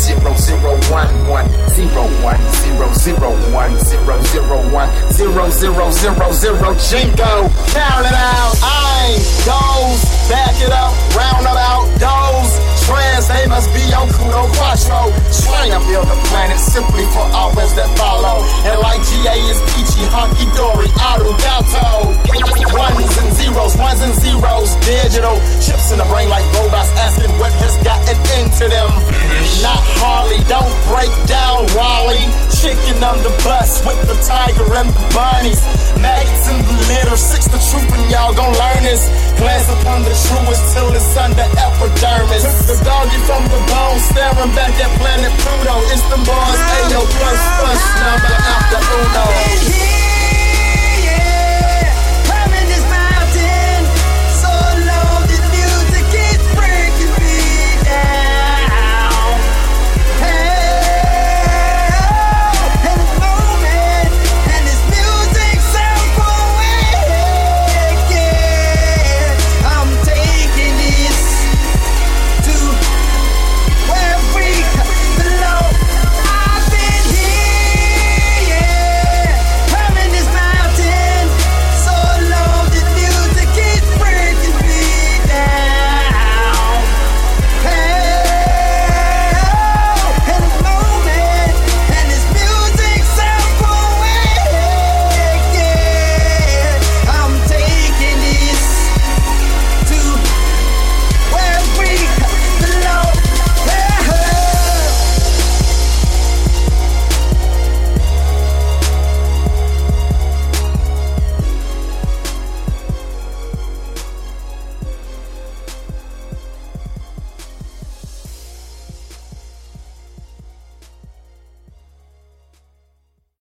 Jingo, count it out. I ain't goes, back it up, round about those trends. They must be on Kudo Quattro. Trying to build a planet simply for others that follow. And like GA is peachy, hunky dory, arigato. Ones and zeros, digital chips in the brain like robots asking what has gotten into them. Not Harley, don't break down Raleigh. Chicken on the bus with the tiger and the bunnies. Maggots in the litter, six the truth and y'all gon' learn this. Glance upon the truest till it's under epidermis. Took the doggy from the bone, staring back at planet Pluto. It's the Mars, Ayo plus number after Uno.